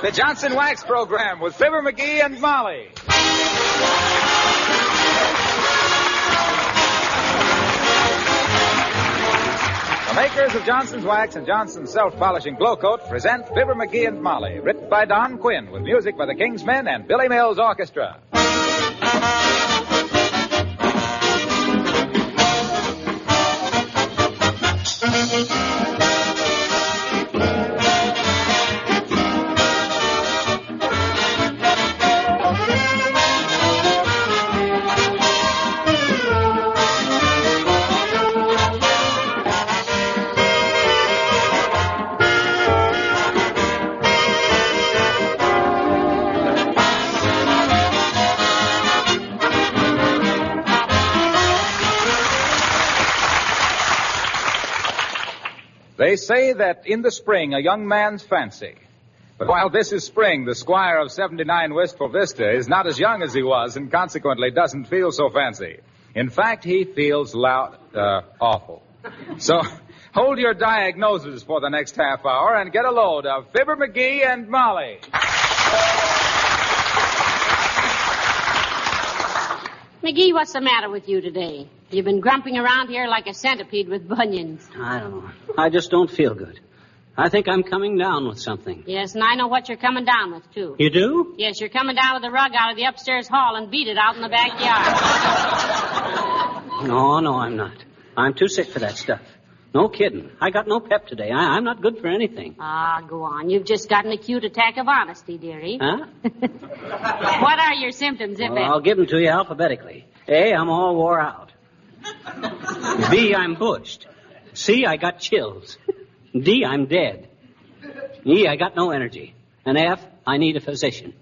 The Johnson Wax Program with Fibber McGee and Molly. The makers of Johnson's Wax and Johnson's Self-Polishing Glow Coat present Fibber McGee and Molly, written by Don Quinn, with music by the King's Men and Billy Mills Orchestra. They say that in the spring, a young man's fancy. But while this is spring, the squire of 79 Wistful Vista is not as young as he was and consequently doesn't feel so fancy. In fact, he feels awful. So hold your diagnoses for the next half hour and get a load of Fibber McGee and Molly. McGee, what's the matter with you today? You've been grumping around here like a centipede with bunions. I don't know. I just don't feel good. I think I'm coming down with something. Yes, and I know what you're coming down with, too. You do? Yes, you're coming down with a rug out of the upstairs hall and beat it out in the backyard. No, I'm not. I'm too sick for that stuff. No kidding. I got no pep today. I'm not good for anything. Ah, go on. You've just got an acute attack of honesty, dearie. Huh? What are your symptoms, if I'll give them to you alphabetically. A, I'm all wore out. B, I'm bushed. C, I got chills. D, I'm dead. E, I got no energy. And F, I need a physician.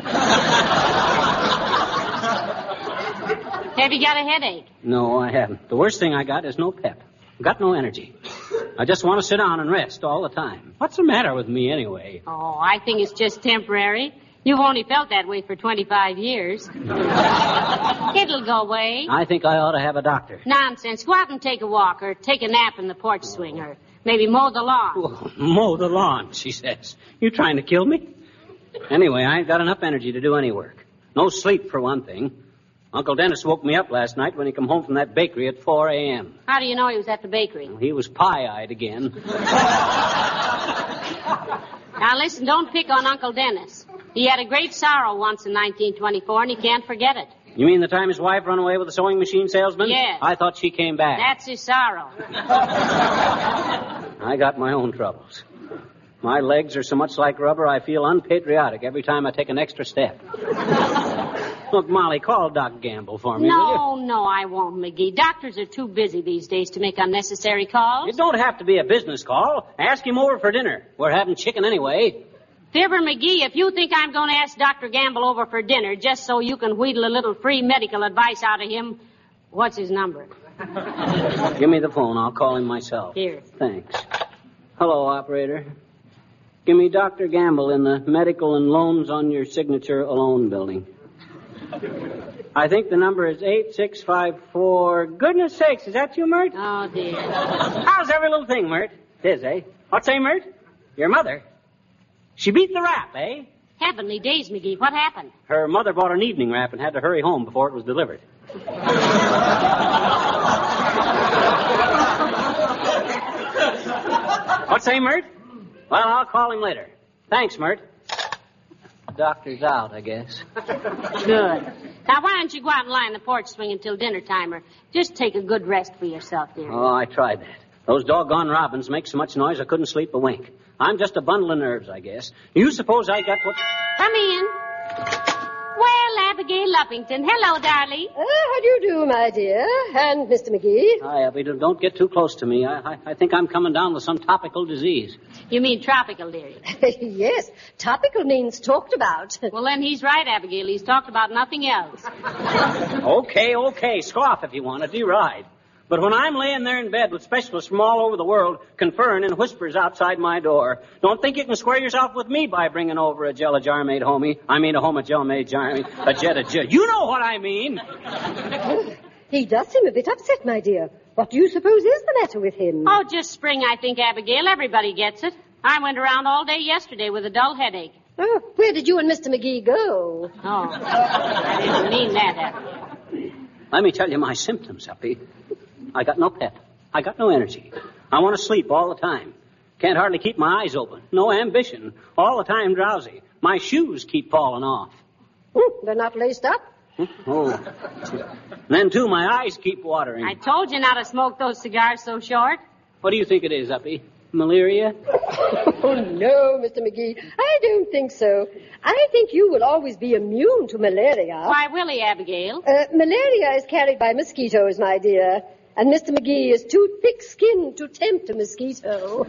Have you got a headache? No, I haven't. The worst thing I got is no pep. I've got no energy. I just want to sit down and rest all the time. What's the matter with me anyway? Oh, I think it's just temporary. You've only felt that way for 25 years. It'll go away. I think I ought to have a doctor. Nonsense. Go out and take a walk or take a nap in the porch swing or maybe mow the lawn. Oh, mow the lawn, she says. You trying to kill me? Anyway, I ain't got enough energy to do any work. No sleep, for one thing. Uncle Dennis woke me up last night when he come home from that bakery at 4 a.m. How do you know he was at the bakery? Well, he was pie-eyed again. Now, listen, don't pick on Uncle Dennis. He had a great sorrow once in 1924, and he can't forget it. You mean the time his wife run away with the sewing machine salesman? Yes. I thought she came back. That's his sorrow. I got my own troubles. My legs are so much like rubber, I feel unpatriotic every time I take an extra step. Look, Molly, call Doc Gamble for me, will you? No, I won't, McGee. Doctors are too busy these days to make unnecessary calls. It don't have to be a business call. Ask him over for dinner. We're having chicken anyway. Fibber McGee, if you think I'm going to ask Dr. Gamble over for dinner just so you can wheedle a little free medical advice out of him, what's his number? Give me the phone. I'll call him myself. Here. Thanks. Hello, operator. Give me Dr. Gamble in the Medical and Loans on Your Signature Alone building. I think the number is 8654. Goodness sakes, is that you, Mert? Oh, dear. How's every little thing, Mert? It is, eh? What's say, Mert? Your mother. She beat the rap, eh? Heavenly days, McGee. What happened? Her mother bought an evening wrap and had to hurry home before it was delivered. What say, Mert? Well, I'll call him later. Thanks, Mert. Doctor's out, I guess. Good. Now, why don't you go out and lie on the porch swing until dinner time, or just take a good rest for yourself, dear? Oh, I tried that. Those doggone robins make so much noise I couldn't sleep a wink. I'm just a bundle of nerves, I guess. You suppose I got what... Come in. Well, Abigail Luppington. Hello, darling. How do you do, my dear? And Mr. McGee? Hi, Abby. Don't get too close to me. I think I'm coming down with some topical disease. You mean tropical, dearie? Yes. Topical means talked about. Well, then he's right, Abigail. He's talked about nothing else. Okay. Scoff if you want to. Deride. But when I'm laying there in bed with specialists from all over the world conferring in whispers outside my door, don't think you can square yourself with me by bringing over a jello jar made homie. I mean a home a gel made jar. A jet. You know what I mean. He does seem a bit upset, my dear. What do you suppose is the matter with him? Oh, just spring, I think, Abigail. Everybody gets it. I went around all day yesterday with a dull headache. Oh, where did you and Mr. McGee go? Oh, I didn't mean that, Abby. Let me tell you my symptoms, Uppy. I got no pep. I got no energy. I want to sleep all the time. Can't hardly keep my eyes open. No ambition. All the time drowsy. My shoes keep falling off. They're not laced up? Oh. Then, too, my eyes keep watering. I told you not to smoke those cigars so short. What do you think it is, Uppy? Malaria? Oh, no, Mr. McGee. I don't think so. I think you will always be immune to malaria. Why will he, Abigail? Malaria is carried by mosquitoes, my dear. And Mr. McGee is too thick-skinned to tempt a mosquito.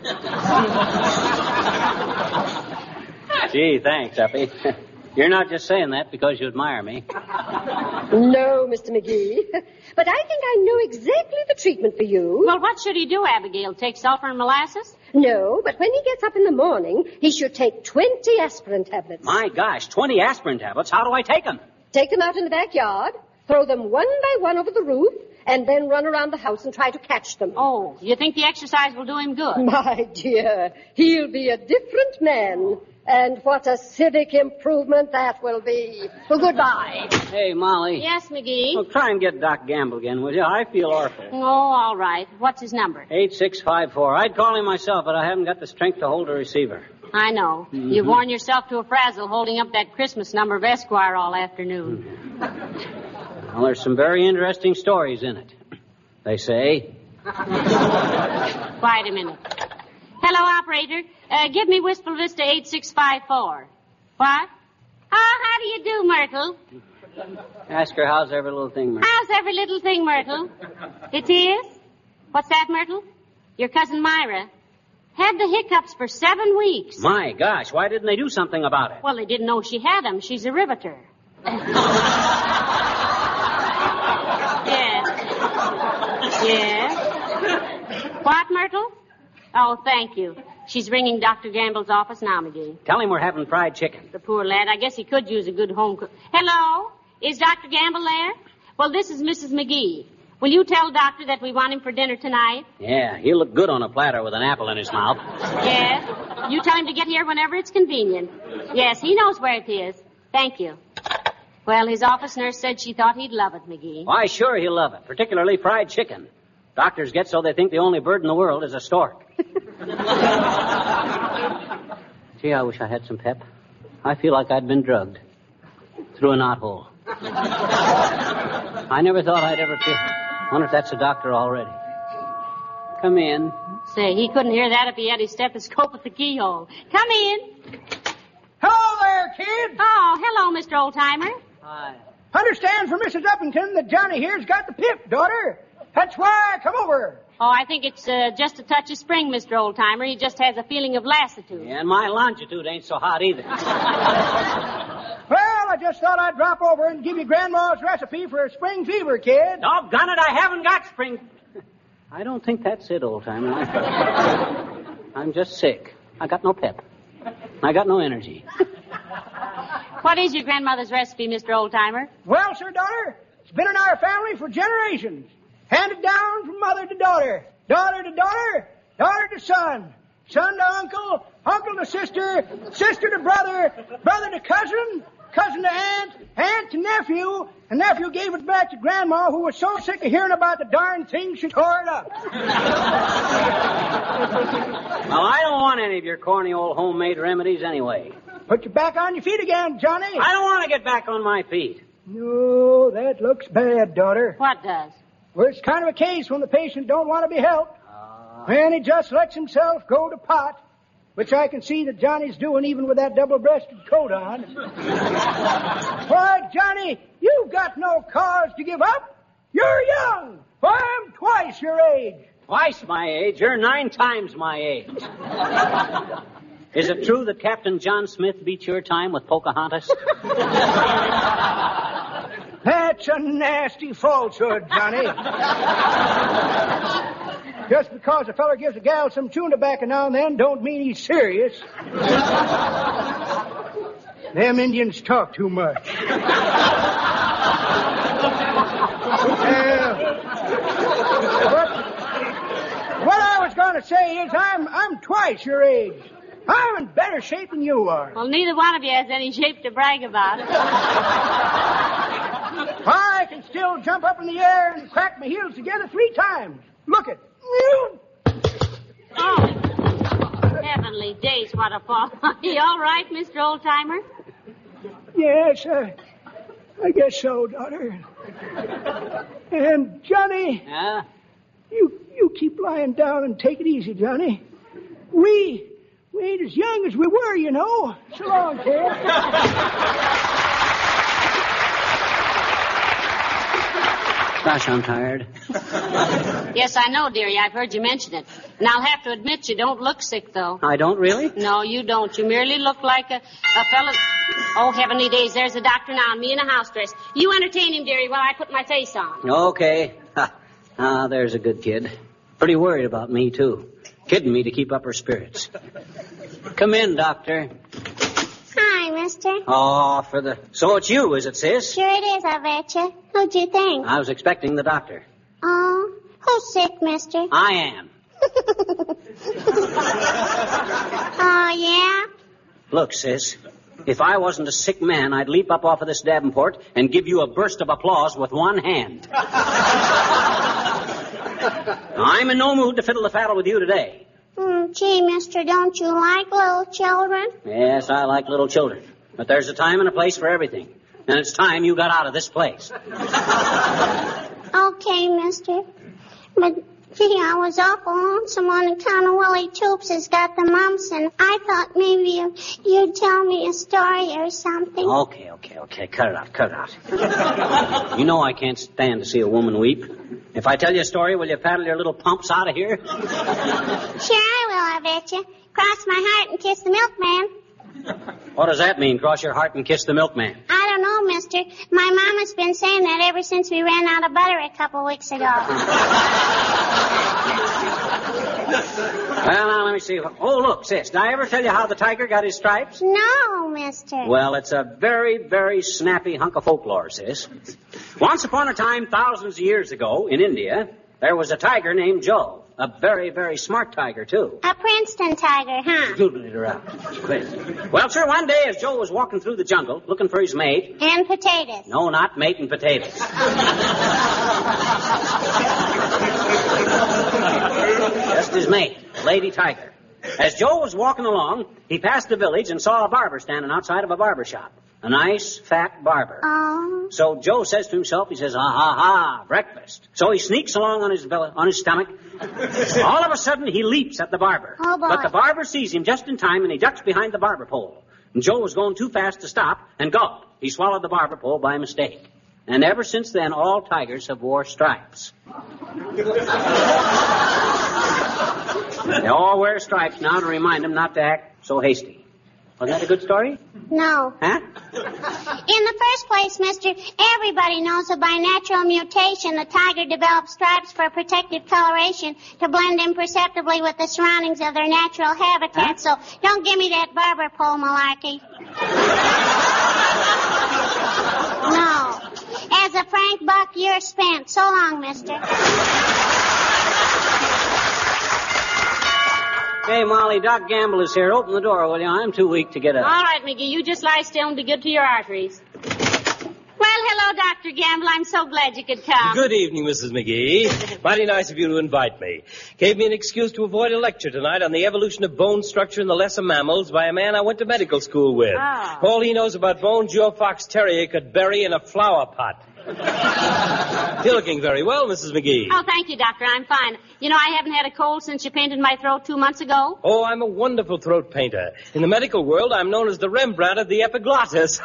Gee, thanks, Uppy. You're not just saying that because you admire me. No, Mr. McGee. But I think I know exactly the treatment for you. Well, what should he do, Abigail? Take sulfur and molasses? No, but when he gets up in the morning, he should take 20 aspirin tablets. My gosh, 20 aspirin tablets. How do I take them? Take them out in the backyard, throw them one by one over the roof, and then run around the house and try to catch them. Oh, you think the exercise will do him good? My dear, he'll be a different man. And what a civic improvement that will be. Well, goodbye. Hey, Molly. Yes, McGee? Well, try and get Doc Gamble again, will you? I feel awful. Oh, all right. What's his number? 8654. I'd call him myself, but I haven't got the strength to hold a receiver. I know. Mm-hmm. You've worn yourself to a frazzle holding up that Christmas number of Esquire all afternoon. Well, there's some very interesting stories in it, they say. Quiet a minute. Hello, operator. Give me Wistful Vista 8654. What? Oh, how do you do, Myrtle? Ask her how's every little thing, Myrtle. How's every little thing, Myrtle? It is? What's that, Myrtle? Your cousin Myra. Had the hiccups for 7 weeks. My gosh, why didn't they do something about it? Well, they didn't know she had them. She's a riveter. Yes. What, Myrtle? Oh, thank you. She's ringing Dr. Gamble's office now, McGee. Tell him we're having fried chicken. The poor lad. I guess he could use a good home cook. Hello? Is Dr. Gamble there? Well, this is Mrs. McGee. Will you tell Doctor that we want him for dinner tonight? Yeah, he'll look good on a platter with an apple in his mouth. Yes. You tell him to get here whenever it's convenient. Yes, he knows where it is. Thank you. Well, his office nurse said she thought he'd love it, McGee. Why, sure he'll love it, particularly fried chicken. Doctors get so they think the only bird in the world is a stork. Gee, I wish I had some pep. I feel like I'd been drugged through a knothole. I never thought I'd ever feel... Wonder if that's a doctor already. Come in. Say, he couldn't hear that if he had his stethoscope at the keyhole. Come in. Hello there, kids. Oh, hello, Mr. Oldtimer. Hi. Understand from Mrs. Uppington that Johnny here's got the pip, daughter. That's why I come over. Oh, I think it's just a touch of spring, Mr. Oldtimer. He just has a feeling of lassitude. Yeah, and my longitude ain't so hot either. Well, I just thought I'd drop over and give you Grandma's recipe for a spring fever, kid. Doggone it, I haven't got spring... I don't think that's it, Old-Timer. I'm just sick. I got no pep. I got no energy. What is your grandmother's recipe, Mr. Oldtimer? Well, sir, daughter, it's been in our family for generations. Handed down from mother to daughter, daughter to daughter, daughter to son, son to uncle, uncle to sister, sister to brother, brother to cousin, cousin to aunt, aunt to nephew, and nephew gave it back to Grandma, who was so sick of hearing about the darn thing she tore it up. Well, I don't want any of your corny old homemade remedies anyway. Put you back on your feet again, Johnny. I don't want to get back on my feet. No, that looks bad, daughter. What does? Well, it's kind of a case when the patient don't want to be helped. And he just lets himself go to pot, which I can see that Johnny's doing even with that double-breasted coat on. Why, Johnny, you've got no cause to give up. You're young. Why, I'm twice your age. Twice my age? You're 9 times my age. Is it true that Captain John Smith beat your time with Pocahontas? That's a nasty falsehood, Johnny. Just because a feller gives a gal some chewing tobacco now and then don't mean he's serious. Them Indians talk too much. What I was going to say is I'm twice your age. I'm in better shape than you are. Well, neither one of you has any shape to brag about. I can still jump up in the air and crack my heels together 3 times. Look it. Oh, heavenly days, what a fall. Are you all right, Mr. Oldtimer? Yes, I guess so, daughter. And, Johnny, Yeah? you keep lying down and take it easy, Johnny. We ain't as young as we were, you know. So long, kid. Gosh, I'm tired. Yes, I know, dearie. I've heard you mention it. And I'll have to admit you don't look sick, though. I don't really? No, you don't. You merely look like a fella... Oh, heavenly days, there's the doctor now, and me in a house dress. You entertain him, dearie, while I put my face on. Okay. Ah, there's a good kid. Pretty worried about me, too. Kidding me to keep up her spirits. Come in, doctor. Hi, mister. Oh, So it's you, is it, sis? Sure it is, I bet you. Who'd you think? I was expecting the doctor. Oh, who's sick, mister? I am. Oh, yeah? Look, sis, if I wasn't a sick man, I'd leap up off of this Davenport and give you a burst of applause with one hand. I'm in no mood to fiddle the faddle with you today. Gee, mister, don't you like little children? Yes, I like little children. But there's a time and a place for everything. And it's time you got out of this place. Okay, mister. But, gee, I was awful lonesome on account of Willie Toops has got the mumps, and I thought maybe you'd tell me a story or something. Okay. Cut it out. You know I can't stand to see a woman weep. If I tell you a story, will you paddle your little pumps out of here? Sure I will, I bet you. Cross my heart and kiss the milkman. What does that mean, cross your heart and kiss the milkman? I don't know, mister. My mama's been saying that ever since we ran out of butter a couple weeks ago. Well, now, let me see. Oh, look, sis, did I ever tell you how the tiger got his stripes? No, mister. Well, it's a very, very snappy hunk of folklore, sis. Once upon a time, thousands of years ago, in India, there was a tiger named Joe. A very, very smart tiger, too. A Princeton tiger, huh? Well, sir, one day as Joe was walking through the jungle looking for his mate... And potatoes. No, not mate and potatoes. Just his mate, Lady Tiger. As Joe was walking along, he passed the village and saw a barber standing outside of a barber shop. A nice, fat barber. Oh. So Joe says to himself, he says, breakfast. So he sneaks along on his stomach. All of a sudden, he leaps at the barber. Oh, boy. But the barber sees him just in time, and he ducks behind the barber pole. And Joe was going too fast to stop, and gulp. He swallowed the barber pole by mistake. And ever since then, all tigers have wore stripes. They all wear stripes now to remind them not to act so hasty. Wasn't that a good story? No. Huh? In the first place, mister, everybody knows that by natural mutation, the tiger develops stripes for protective coloration to blend imperceptibly with the surroundings of their natural habitat. So don't give me that barber pole malarkey. No. As a frank buck, you're spent. So long, mister. Hey, Molly, Doc Gamble is here. Open the door, will you? I'm too weak to get up. All right, McGee, you just lie still and be good to your arteries. Well, hello, Dr. Gamble. I'm so glad you could come. Good evening, Mrs. McGee. Mighty nice of you to invite me. Gave me an excuse to avoid a lecture tonight on the evolution of bone structure in the lesser mammals by a man I went to medical school with. Oh. All he knows about bones your fox terrier could bury in a flower pot. You're looking very well, Mrs. McGee. Oh, thank you, Doctor. I'm fine. You know, I haven't had a cold since you painted my throat 2 months ago. Oh, I'm a wonderful throat painter. In the medical world, I'm known as the Rembrandt of the epiglottis.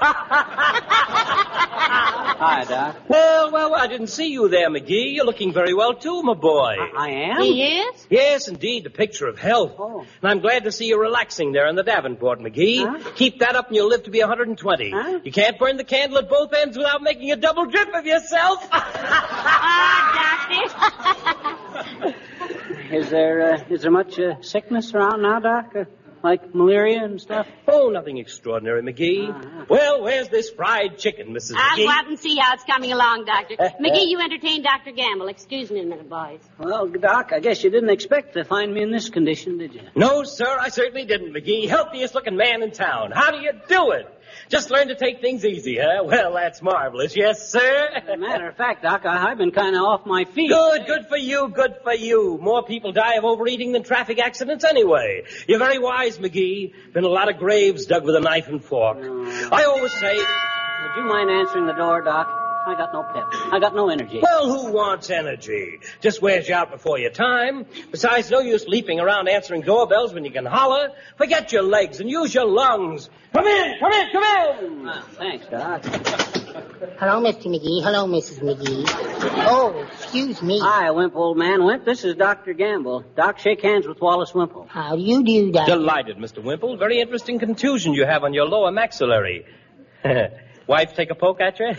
Hi, Doc. Well, I didn't see you there, McGee. You're looking very well, too, my boy. I am? He is? Yes, indeed, a picture of health. Oh. And I'm glad to see you relaxing there in the Davenport, McGee. Huh? Keep that up and you'll live to be 120. Huh? You can't burn the candle at both ends without making a double drip of yourself. Doctor. Is there much sickness around now, Doc? Like malaria and stuff? Oh, nothing extraordinary, McGee. Well, where's this fried chicken, Mrs. I'll McGee? go out and see how it's coming along, Doctor. McGee, you entertain Dr. Gamble. Excuse me a minute, boys. Well, Doc, I guess you didn't expect to find me in this condition, did you? No, sir, I certainly didn't, McGee. Healthiest looking man in town. How do you do it? Just learn to take things easy, huh? Well, that's marvelous. Yes, sir. As a matter of fact, Doc, I've been kind of off my feet. Good for you, good for you. More people die of overeating than traffic accidents anyway. You're very wise, McGee. Been a lot of graves dug with a knife and fork. I always say... Would you mind answering the door, Doc? I got no pep. I got no energy. Well, who wants energy? Just wears you out before your time. Besides, no use leaping around answering doorbells when you can holler. Forget your legs and use your lungs. Come in, come in, come in! Thanks, Doc. Hello, Mr. McGee. Hello, Mrs. McGee. Oh, excuse me. Hi, Wimp, old man. Wimp, this is Dr. Gamble. Doc, shake hands with Wallace Wimple. How do you do, Doctor? Delighted, Mr. Wimple. Very interesting contusion you have on your lower maxillary. Wife take a poke at you?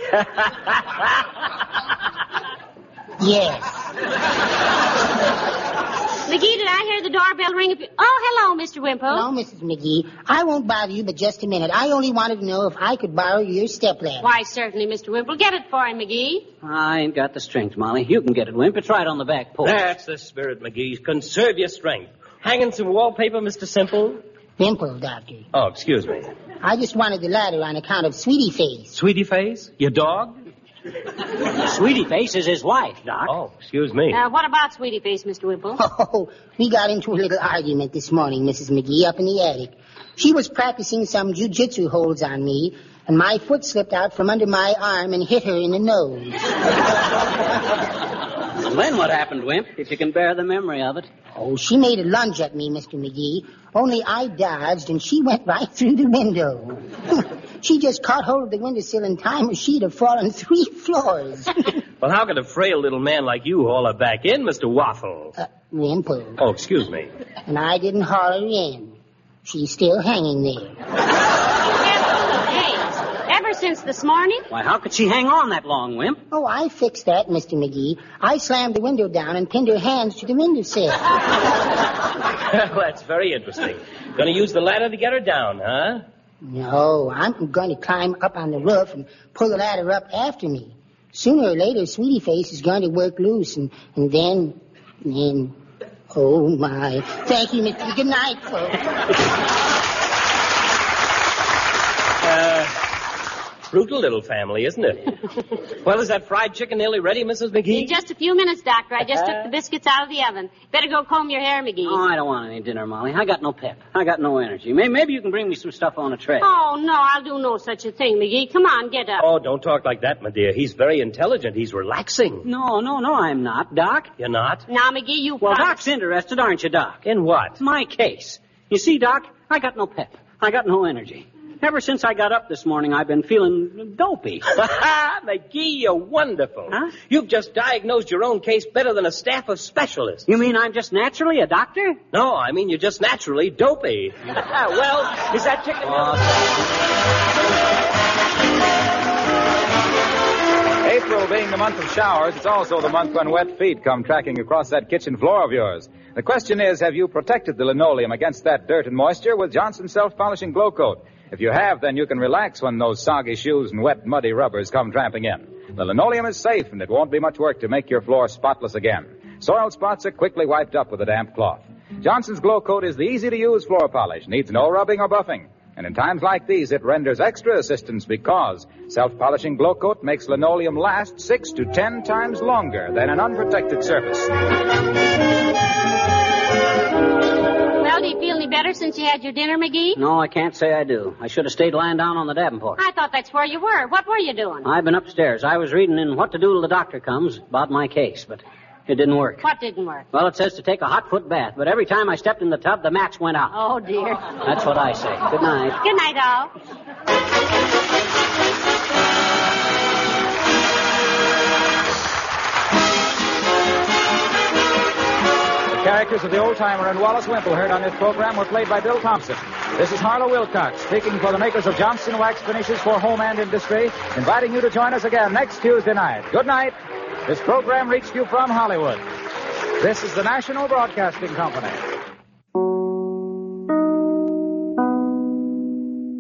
Yes. McGee, did I hear the doorbell ring? Oh, hello, Mr. Wimple. Hello, Mrs. McGee. I won't bother you but just a minute. I only wanted to know if I could borrow your stepladder. Why, certainly, Mr. Wimple. Get it for him, McGee. I ain't got the strength, Molly. You can get it, Wimp. It's right on the back porch. That's the spirit, McGee. Conserve your strength. Hanging some wallpaper, Mr. Simple? Wimple, Doctor. Oh, excuse me. I just wanted the ladder on account of Sweetie Face. Sweetie Face? Your dog? Sweetie Face is his wife, Doc. Oh, excuse me. What about Sweetie Face, Mr. Wimple? Oh, we got into a little argument this morning, Mrs. McGee, up in the attic. She was practicing some jujitsu holds on me, and my foot slipped out from under my arm and hit her in the nose. Then what happened, Wimp, if you can bear the memory of it? Oh, she made a lunge at me, Mr. McGee. Only I dodged, and she went right through the window. She just caught hold of the windowsill in time, or she'd have fallen 3 floors. Well, how could a frail little man like you haul her back in, Mr. Waffle? Wimple. Oh, excuse me. And I didn't haul her in. She's still hanging there. Ever since this morning? Why, how could she hang on that long, Wimp? Oh, I fixed that, Mr. McGee. I slammed the window down and pinned her hands to the windowsill. That's very interesting. Gonna use the ladder to get her down, huh? No, I'm going to climb up on the roof and pull the ladder up after me. Sooner or later, Sweetie Face is going to work loose, and then, oh, my. Thank you, Mr. Good night, folks. Brutal little family, isn't it? Well, is that fried chicken nearly ready, Mrs. McGee? In just a few minutes, Doctor. I just took the biscuits out of the oven. Better go comb your hair, McGee. Oh, I don't want any dinner, Molly. I got no pep. I got no energy. Maybe you can bring me some stuff on a tray. Oh, no, I'll do no such a thing, McGee. Come on, get up. Oh, don't talk like that, my dear. He's very intelligent. He's relaxing. No, I'm not, Doc. You're not? Now, McGee, you Well, promised. Doc's interested, aren't you, Doc? In what? My case. You see, Doc, I got no pep. I got no energy. Ever since I got up this morning, I've been feeling dopey. McGee, you're wonderful. Huh? You've just diagnosed your own case better than a staff of specialists. You mean I'm just naturally a doctor? No, I mean you're just naturally dopey. Well, is that chicken... April being the month of showers, it's also the month when wet feet come tracking across that kitchen floor of yours. The question is, have you protected the linoleum against that dirt and moisture with Johnson's Self-Polishing Glow Coat? If you have, then you can relax when those soggy shoes and wet, muddy rubbers come tramping in. The linoleum is safe, and it won't be much work to make your floor spotless again. Soiled spots are quickly wiped up with a damp cloth. Johnson's Glow Coat is the easy-to-use floor polish, needs no rubbing or buffing. And in times like these, it renders extra assistance because Self-Polishing Glow Coat makes linoleum last 6 to 10 times longer than an unprotected surface. Well, do you feel any better since you had your dinner, McGee? No, I can't say I do. I should have stayed lying down on the Davenport. I thought that's where you were. What were you doing? I've been upstairs. I was reading in What to Do Till the Doctor Comes about my case, but it didn't work. What didn't work? Well, it says to take a hot foot bath, but every time I stepped in the tub, the match went out. Oh, dear. That's what I say. Good night. Good night, all. The characters of the old-timer and Wallace Wimple heard on this program were played by Bill Thompson. This is Harlow Wilcox, speaking for the makers of Johnson Wax Finishes for Home and Industry, inviting you to join us again next Tuesday night. Good night. This program reached you from Hollywood. This is the National Broadcasting Company.